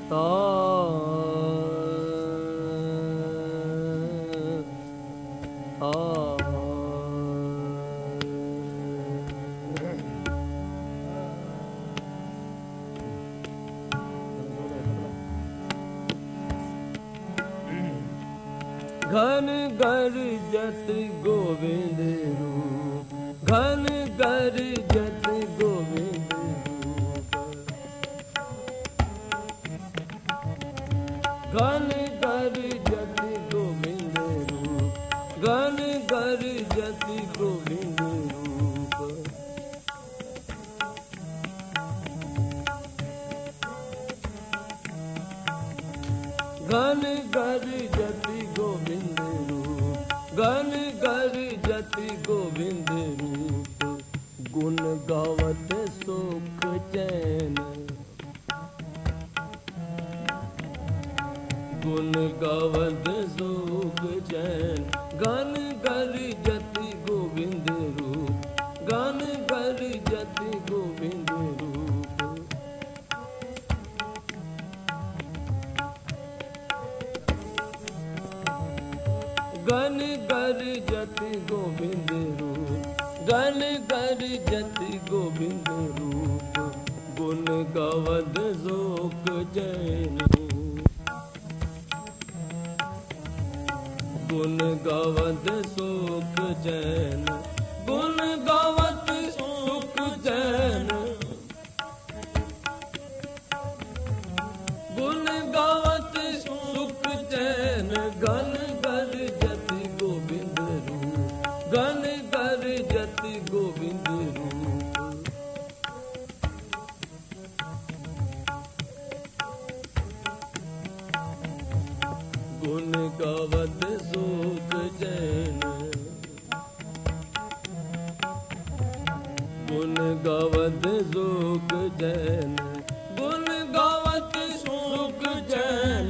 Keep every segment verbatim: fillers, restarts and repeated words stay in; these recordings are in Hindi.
ता आ घन गर्जत गोविंद रूप, घन गर्जत गोविंद रूप, घन गर्जत गोविंद रूप, घन गर्जत गोविंद रूप, घन गर्जत गोविंद रूप, घन गर्जत गोविंद रूप, गुण गावत सुख चैन, गुण गावत सुख चैन, घन गर्जत गोविंद रूप, घन गर्जत गोविंद रूप, घन गर्जत गोविंद रूप, घन गर्जत गोविंद रूप, गुण गावत सुख चैन, गुण गावत सुख चैन, गुण गावत सुख चैन, गुण गावत सुख चैन, घन गर्जत गोविंद रूप, घन गर्जत गोविंद रूप, गुण गावत सुख चैन, गुण गावत सुख चैन, गुण गावत सुख चैन,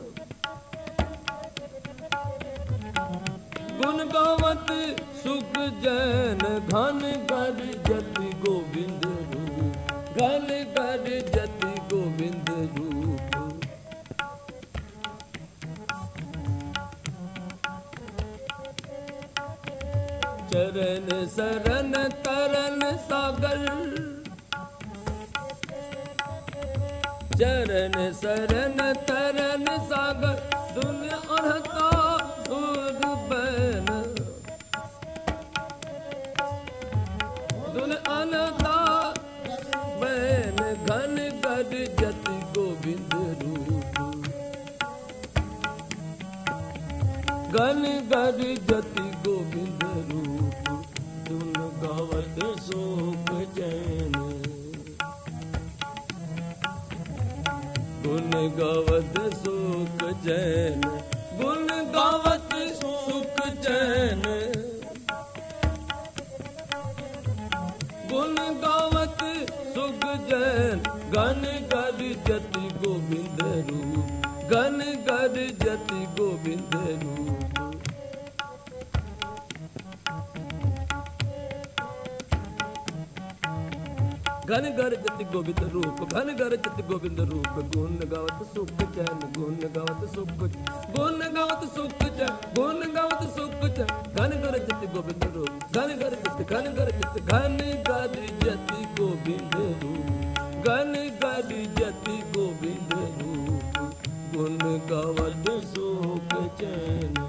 गुण गावत सुख चैन, घन गर्जत गोविंद रूप, घन गर्जत गोविंद रूप, चरण शरण तरन सागर, चरण शरण तरन सागर, दुनिया अनहता सुर बैन, दुनिया अनहता बैन, घन गर्जत गोविंद रूप, घन गर्जत गोविंद रूप, गुण गावत सुख चैन, गुण गावत सुख चैन, गुण गावत सुख चैन, गुण गावत सुख चैन, घन गर्जत गोविंद रूप, घन गर्जत गोविंद रूप, घन गर्जत गोविंद रूप, घन गर्जत गोविंद रूप, गुण गावत सुख चैन, गुण गावत सुख, गुण गावत सुख चैन, गुण गावत सुख चैन, घन गर्जत गोविंद रूप, घन गर्जत, घन गर्जत, घन गर्जत गोविंद रूप, घन गर्जत गोविंद रूप, गुण गावत सुख चैन,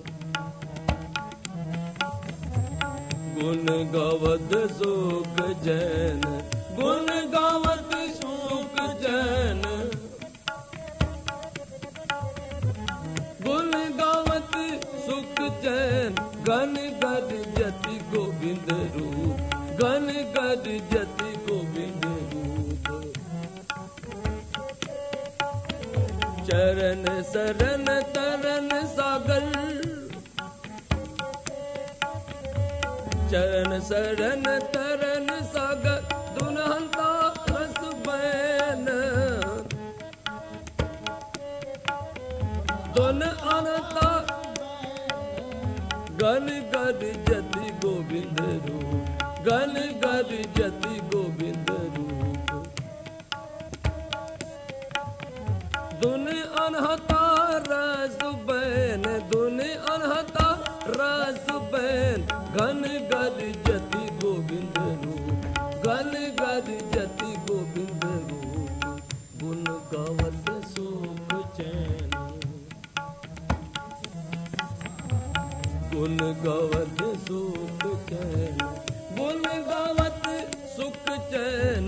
गुण गावत सुख चैन, गुण गावत सुख चैन, गुण गावत सुख चैन, घन गर्जत गोविंद रूप, घन गर्जत गोविंद रूप, चरण शरण तरन सागर, चरण शरण तरन सागर, दुनहंता रस बैन, दुन अनता घन गर्जत गोविंद रूप, घन गर्जत गोविंद रूप, अनहता रस बैन धुन अनहता रस बैन घन गद जति गोविंद रूप घन गद जति गोविंद रूप गुण गावत सुख चैन गुण गावत सुख चैन गुण गावत सुख चैन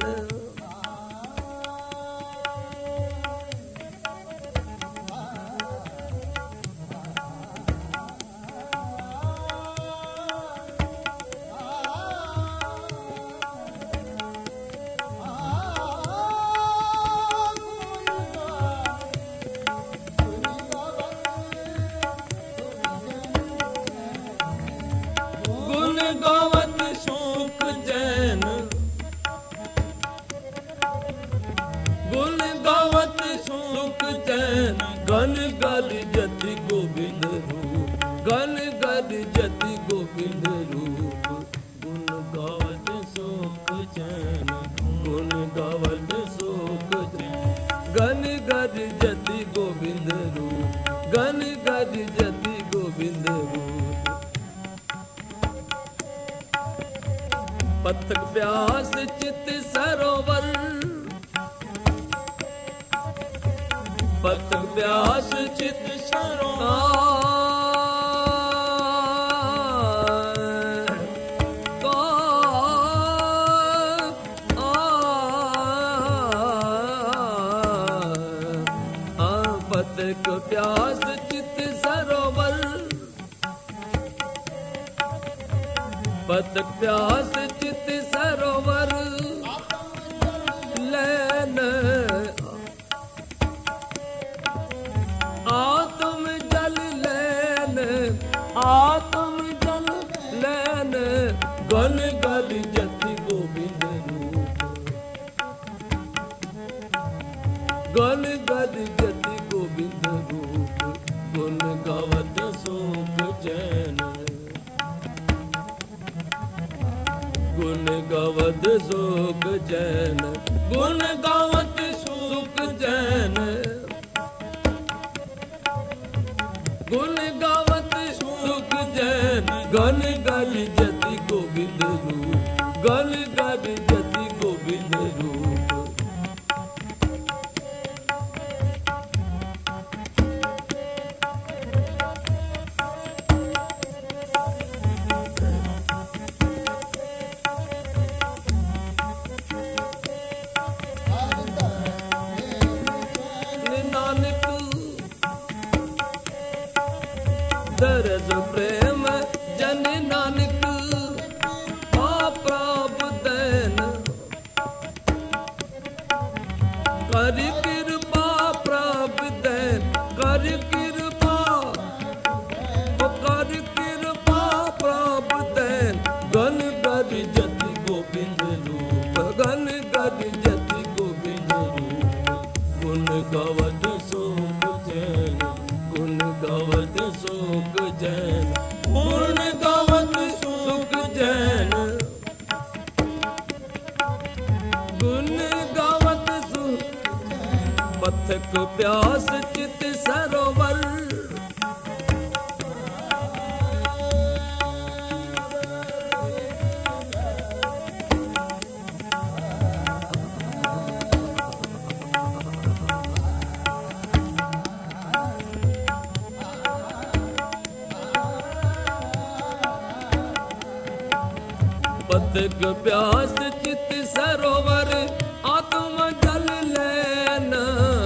गावत सुख जैन गुण गावत सुख जैन गण गद जति गोविंद रूप गण गद जति गोविंद रूप गुण गावत सुख जैन गुण गावत सुख जैन गण गद जति गोविंद रूप गण गद जति गोविंद रूप पथक प्यास चित सरोवर पथक प्यास चित सरोवर पथक प्यास चित सरोवर पथक प्यास चित सरोवर लैन आत्म जल लैन आत्म जल लैन गण गद जति गोविंद रूप गण गद जति गोविंद रूप गुण गावत सुख चैन गुण गावत सुख जैन गुण गावत सुख जैन गुण गावत सुख जैन गण गद जति गोविंद रूप गण गद जति गोविंद रूप दरद प्रेम जन नानक अप्रभ दैन कर कृपा प्रभ दैन कर कृपा कर कृपा प्रभ दैन गण गद जति गोविंद रूप गण गद जति गोविंद रूप गुण गावत सुख चैन गुण गावत सुख जैन गुण गावत सुख जैन गुण गावत सुख पथक प्यास चित सरोवर पथक प्यास चित सरोवर आत्म जल लैन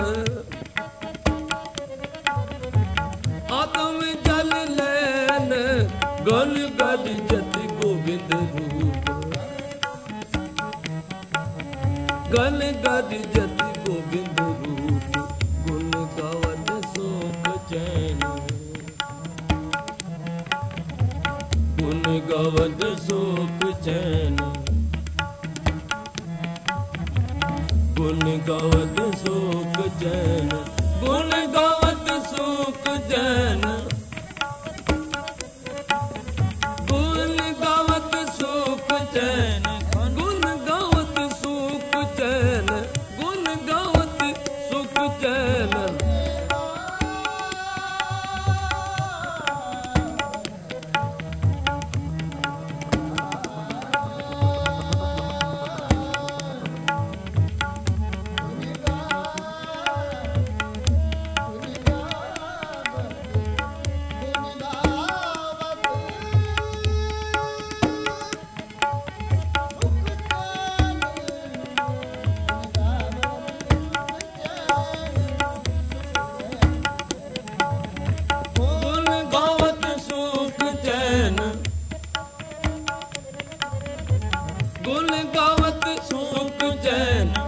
आत्म जल लैन गण गद जति गोविंद रूप गण गद जति गोविंद रूप गुण गावत सुख चैन गुण गावत सुख चैन गुण गावत सुख चैन गुण गावत सुख चैन गुण गावत सुख चैन गुण गावत सुख चैन गुण गावत सुख चैन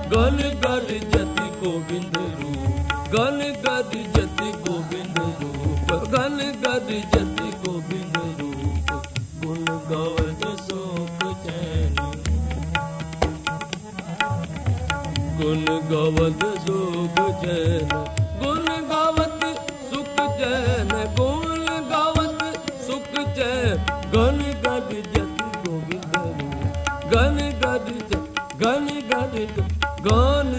ਗਨ ਗਦ ਜਤਿ ਗੋਬਿੰਦ ਰੂਪ, ਗਨ ਗਦ ਜਤਿ ਗੋਬਿੰਦ ਰੂਪ, ਗਨ ਗਦ ਜਤਿ ਗੋਬਿੰਦ ਰੂਪ, ਗੁਣ ਗਾਵਤ ਸੁਖ ਚੈਨ, ਗੁਣ ਗਾਵਤ ਸੁਖ ਚੈਨ, ਗੁਣ ਗਾਵਤ ਸੁਖ ਚੈਨ, ਗੁਣ ਗਾਵਤ ਸੁਖ ਚੈਨ, ਗਨ ਗਦ ਜਤਿ ਗੋਬਿੰਦ ਰੂਪ, ਗਨ ਗਦ ਜਤਿ, ਗਨ ਗਦ ਜਤਿ, ਗਨ